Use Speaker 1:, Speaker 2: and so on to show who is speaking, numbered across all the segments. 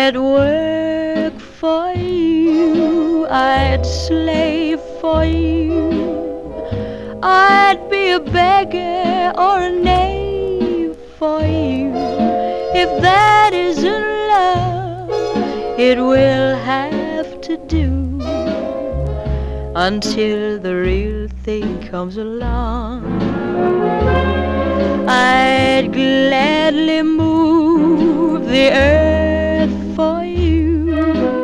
Speaker 1: I'd work for you, I'd slave for you, I'd be a beggar or a knave for you. If that isn't love, it will have to do until the real thing comes along. I'd gladly move the earth for you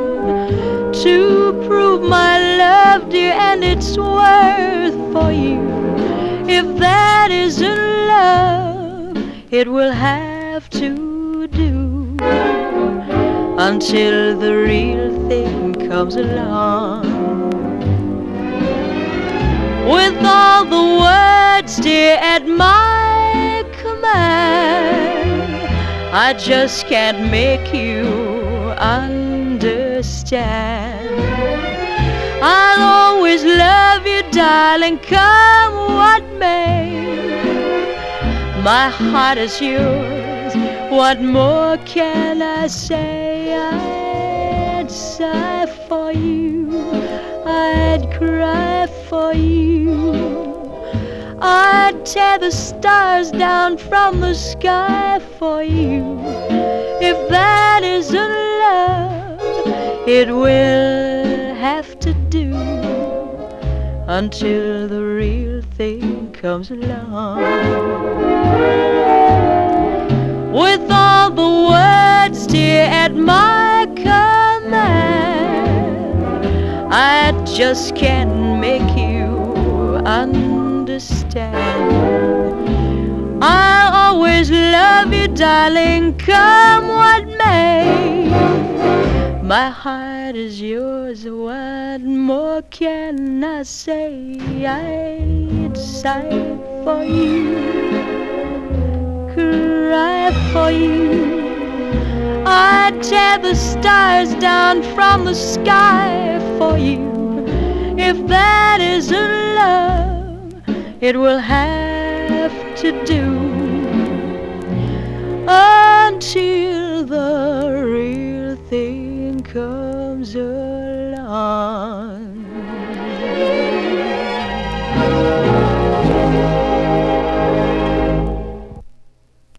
Speaker 1: to prove my love, dear, and its worth for you. If that isn't love, it will have to do until the real thing comes along. With all the words, dear, at my command, I just can't make you understand. I'll always love you, darling, come what may. My heart is yours, what more can I say? I'd sigh for you, I'd cry for you, I'd tear the stars down from the sky for you. If that isn't love, it will have to do until the real thing comes along. With all the words, dear, at my command, I just can't make you understand. I'll always love you, darling, come what may. My heart is yours, what more can I say? I'd sigh for you, cry for you, I'd tear the stars down from the sky for you. If that isn't love, it will have to do until the real thing comes up.